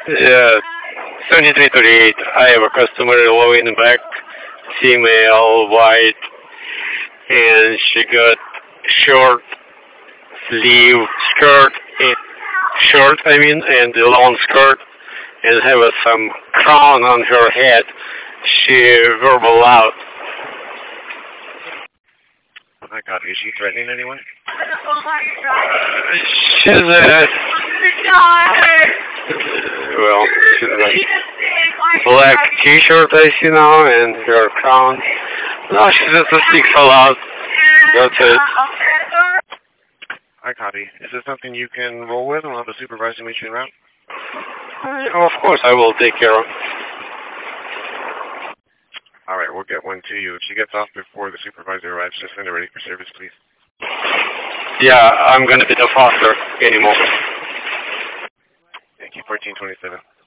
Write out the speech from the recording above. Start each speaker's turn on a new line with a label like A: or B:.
A: Yeah, 7338. I have a customer low in the back, female, white, and she got short sleeve skirt, and short, I mean, and the long skirt, and have some crown on her head. She verbal out.
B: Oh my God, is she threatening anyone?
A: She's a, well, she's like black t-shirt I see now, and her crown. No, she just speaks a lot. That's it.
B: I copy. Is this something you can roll with, and we'll have the supervisor meet you en route?
A: Of course, I will take care of.
B: All right, we'll get one to you. If she gets off before the supervisor arrives, just send her ready for service, please.
A: Yeah, I'm gonna be the foster anymore.
B: Thank you, 1427.